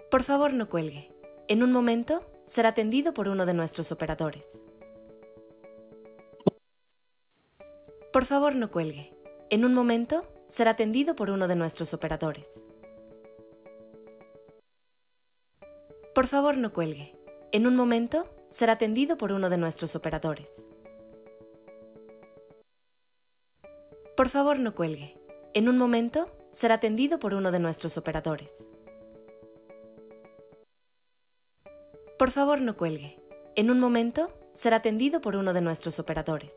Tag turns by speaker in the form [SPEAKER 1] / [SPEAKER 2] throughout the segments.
[SPEAKER 1] Por favor, no cuelgue. En un momento, será atendido por uno de nuestros operadores. Por favor, no cuelgue. En un momento, será atendido por uno de nuestros operadores. Por favor, no cuelgue. En un momento, será atendido por uno de nuestros operadores. Por favor, no cuelgue. En un momento, será atendido por uno de nuestros operadores. Por favor, no cuelgue. En un momento, será atendido por uno de nuestros operadores.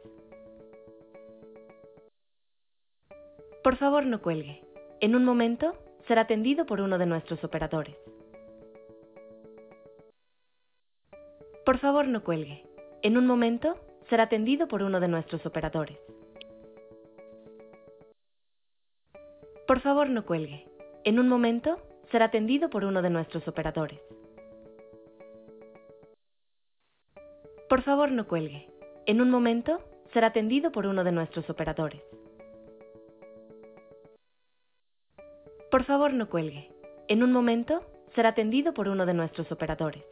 [SPEAKER 1] Por favor, no cuelgue. En un momento, será atendido por uno de nuestros operadores. Por favor, no cuelgue. En un momento, será atendido por uno de nuestros operadores. Por favor, no cuelgue. En un momento, será atendido por uno de nuestros operadores. Por favor, no cuelgue. En un momento, será atendido por uno de nuestros operadores. Por favor, no cuelgue. En un momento, será atendido por uno de nuestros operadores.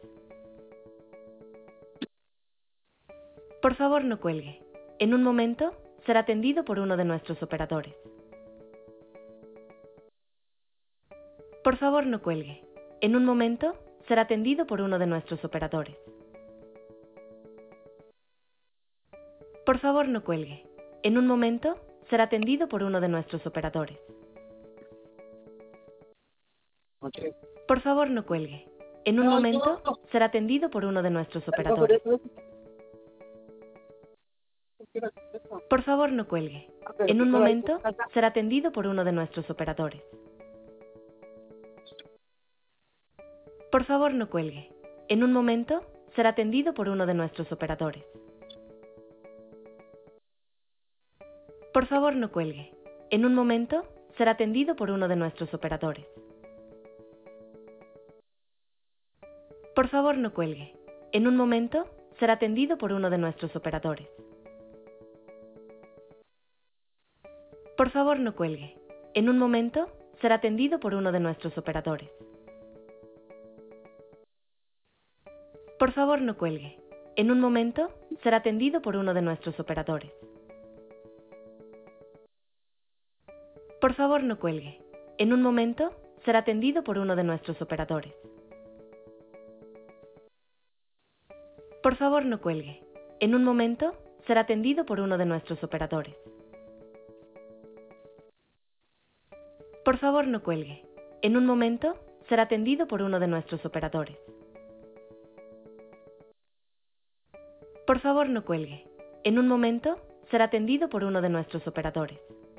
[SPEAKER 1] Por favor, no cuelgue. En un momento, será atendido por uno de nuestros operadores. Por favor, no cuelgue. En un momento, será atendido por uno de nuestros operadores. Por favor, no cuelgue. En un momento, será atendido por uno de nuestros operadores. Por favor, no cuelgue. En un momento, será atendido por uno de nuestros operadores. Por favor, no cuelgue. En un momento, será atendido por uno de nuestros operadores. Por favor, no cuelgue. En un momento, será atendido por uno de nuestros operadores. Por favor, no cuelgue. En un momento, será atendido por uno de nuestros operadores. Por favor, no cuelgue. En un momento, será atendido por uno de nuestros operadores. Por favor, no cuelgue. En un momento, será atendido por uno de nuestros operadores. Por favor, no cuelgue. En un momento, será atendido por uno de nuestros operadores. Por favor, no cuelgue. En un momento, será atendido por uno de nuestros operadores. Por favor, no cuelgue. En un momento, será atendido por uno de nuestros operadores. Por favor, no cuelgue. En un momento, será atendido por uno de nuestros operadores. Por favor, no cuelgue. En un momento, será atendido por uno de nuestros operadores.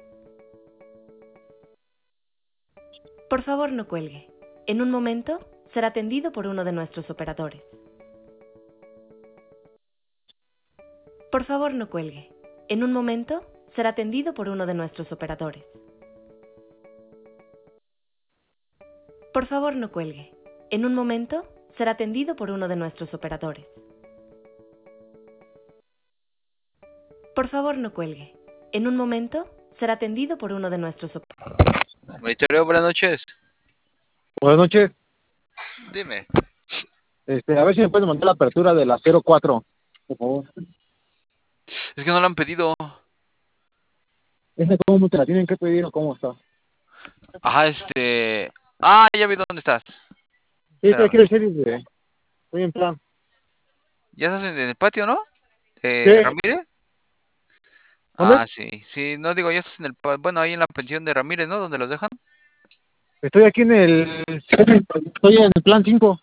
[SPEAKER 1] Por favor, no cuelgue. En un momento, será atendido por uno de nuestros operadores. Por favor, no cuelgue. En un momento, será atendido por uno de nuestros operadores. Por favor, no cuelgue. En un momento, será atendido por uno de nuestros operadores. Por favor, no cuelgue. En un momento, será atendido por uno de nuestros operadores.
[SPEAKER 2] Monitorio, buenas noches.
[SPEAKER 3] Buenas noches.
[SPEAKER 2] Dime.
[SPEAKER 3] A ver si me pueden mandar la apertura de la 04, por favor.
[SPEAKER 2] Es que no lo han pedido.
[SPEAKER 3] ¿Esa cómo te la tienen que pedir o cómo está?
[SPEAKER 2] Ajá, Ah, ya vi dónde estás.
[SPEAKER 3] Sí, estoy aquí
[SPEAKER 2] Espérame.
[SPEAKER 3] en serie estoy en plan.
[SPEAKER 2] Ya estás en el patio, ¿no?
[SPEAKER 3] Sí.
[SPEAKER 2] ¿Ramírez?
[SPEAKER 3] ¿Dónde?
[SPEAKER 2] Ah, sí. Sí, no digo, ya estás en el... Bueno, ahí en la pensión de Ramírez, ¿no? Donde los dejan.
[SPEAKER 3] Estoy aquí estoy en el plan 5.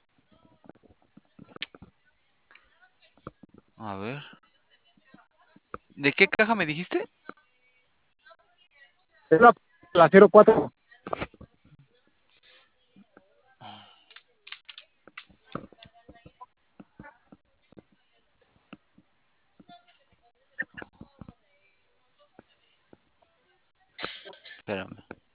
[SPEAKER 2] A ver. ¿De qué caja me dijiste?
[SPEAKER 3] Es la 04.
[SPEAKER 2] Espérame.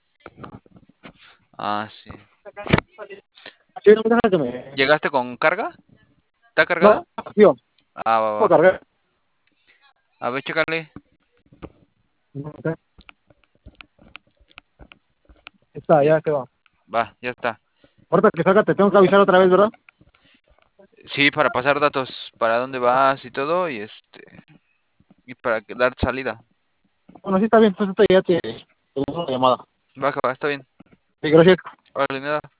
[SPEAKER 2] Ah, sí.
[SPEAKER 3] Sí, no me dejas que me...
[SPEAKER 2] ¿Llegaste con carga? ¿Está cargada?
[SPEAKER 3] No, tío,
[SPEAKER 2] Ah, va,
[SPEAKER 3] puedo
[SPEAKER 2] va.
[SPEAKER 3] cargar.
[SPEAKER 2] A ver, chécale.
[SPEAKER 3] No, está, ya se va.
[SPEAKER 2] Va, ya está.
[SPEAKER 3] Ahorita que salga te tengo que avisar otra vez, ¿verdad?
[SPEAKER 2] Sí, para pasar datos, para dónde vas y todo, y para dar salida.
[SPEAKER 3] Bueno, sí está bien, entonces ya te doy una llamada.
[SPEAKER 2] Va, está bien.
[SPEAKER 3] Sí, gracias.
[SPEAKER 2] Vale, nada.